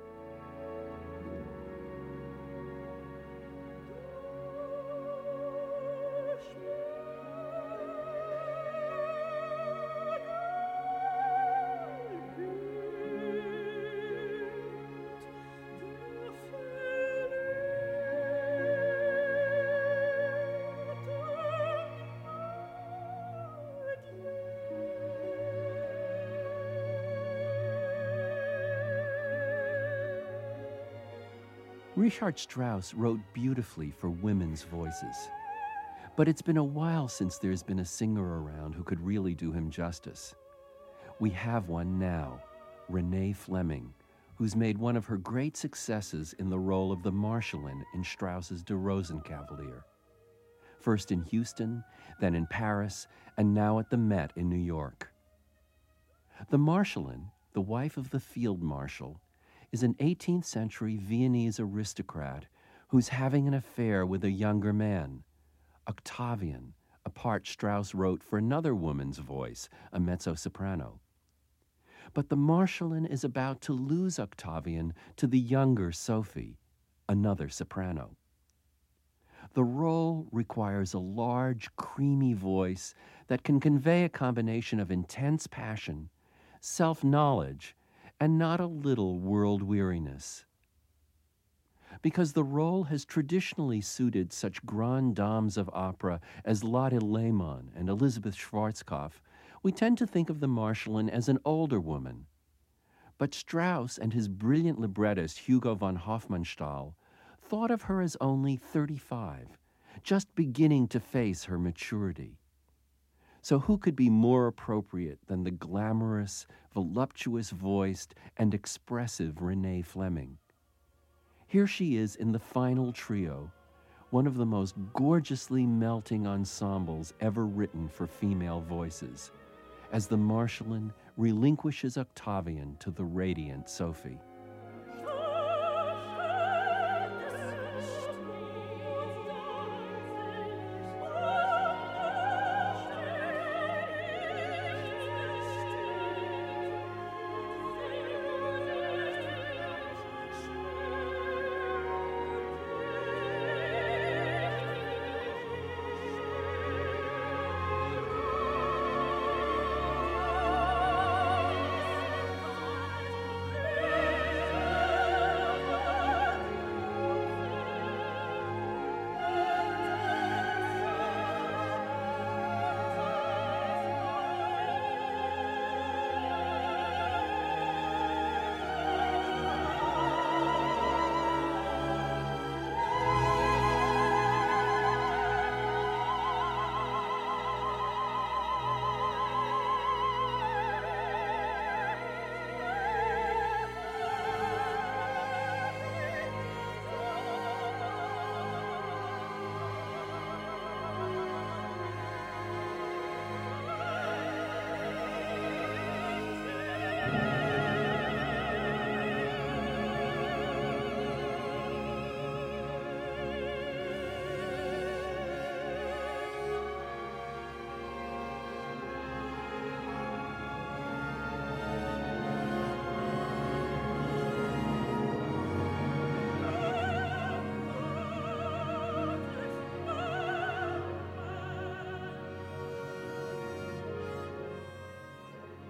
Richard Strauss wrote beautifully for women's voices. But it's been a while since there's been a singer around who could really do him justice. We have one now, Renee Fleming, who's made one of her great successes in the role of the Marschallin in Strauss's Der Rosenkavalier. First in Houston, then in Paris, and now at the Met in New York. The Marschallin, the wife of the field marshal, is an eighteenth century Viennese aristocrat who's having an affair with a younger man, Octavian, a part Strauss wrote for another woman's voice, a mezzo-soprano. But the Marschallin is about to lose Octavian to the younger Sophie, another soprano. The role requires a large, creamy voice that can convey a combination of intense passion, self-knowledge, and not a little world weariness. Because the role has traditionally suited such grand dames of opera as Lotte Lehmann and Elizabeth Schwarzkopf, we tend to think of the Marschallin as an older woman. But Strauss and his brilliant librettist Hugo von Hofmannsthal thought of her as only thirty-five, just beginning to face her maturity. So who could be more appropriate than the glamorous, voluptuous-voiced, and expressive Renee Fleming? Here she is in the final trio, one of the most gorgeously melting ensembles ever written for female voices, as the Marschallin relinquishes Octavian to the radiant Sophie.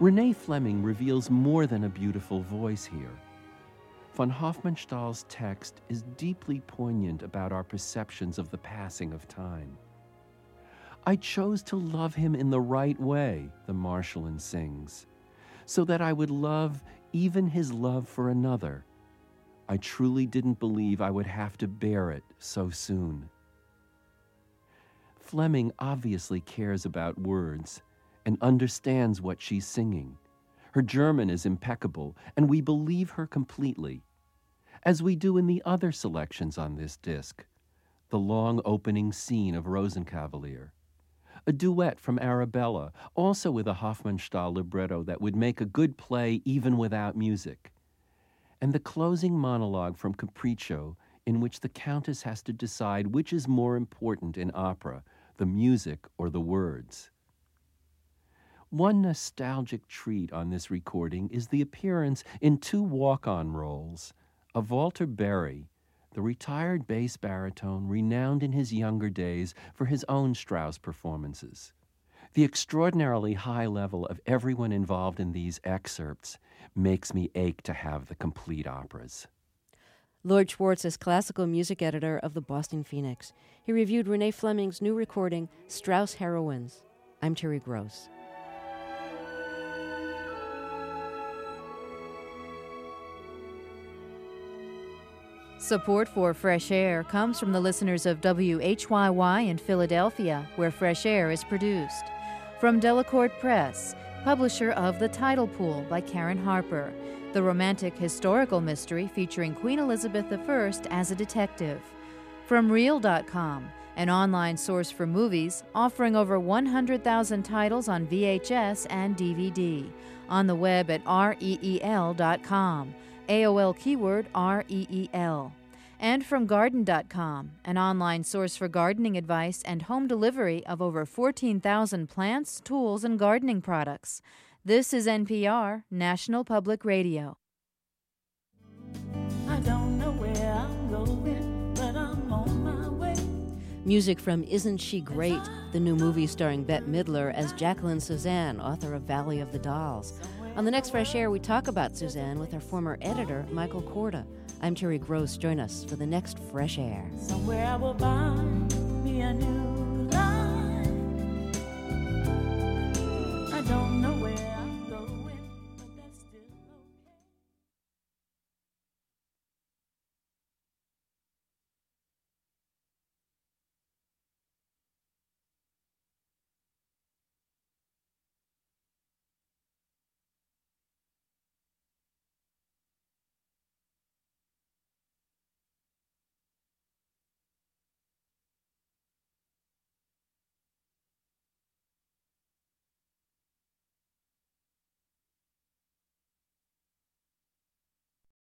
Renee Fleming reveals more than a beautiful voice here. Von Hofmannsthal's text is deeply poignant about our perceptions of the passing of time. I chose to love him in the right way, the Marschallin sings, so that I would love even his love for another. I truly didn't believe I would have to bear it so soon. Fleming obviously cares about words and understands what she's singing. Her German is impeccable, and we believe her completely, as we do in the other selections on this disc. The long opening scene of Rosenkavalier, a duet from Arabella, also with a Hofmannsthal libretto that would make a good play even without music, and the closing monologue from Capriccio, in which the Countess has to decide which is more important in opera, the music or the words. One nostalgic treat on this recording is the appearance in two walk-on roles of Walter Berry, the retired bass baritone renowned in his younger days for his own Strauss performances. The extraordinarily high level of everyone involved in these excerpts makes me ache to have the complete operas. Lord Schwartz is classical music editor of the Boston Phoenix. He reviewed Renee Fleming's new recording, Strauss Heroines. I'm Terry Gross. Support for Fresh Air comes from the listeners of W H Y Y in Philadelphia, where Fresh Air is produced. From Delacorte Press, publisher of The Tidal Pool by Karen Harper, the romantic historical mystery featuring Queen Elizabeth the First as a detective. From Reel dot com, an online source for movies offering over one hundred thousand titles on V H S and D V D. On the web at reel dot com. A O L keyword R E E L. And from garden dot com, an online source for gardening advice and home delivery of over fourteen thousand plants, tools, and gardening products. This is N P R, National Public Radio. I don't know where I'm going, but I'm on my way. Music from Isn't She Great?, the new movie starring Bette Midler as Jacqueline Suzanne, author of Valley of the Dolls. On the next Fresh Air, we talk about Suzanne with our former editor, Michael Korda. I'm Terry Gross. Join us for the next Fresh Air. Somewhere I will buy me a new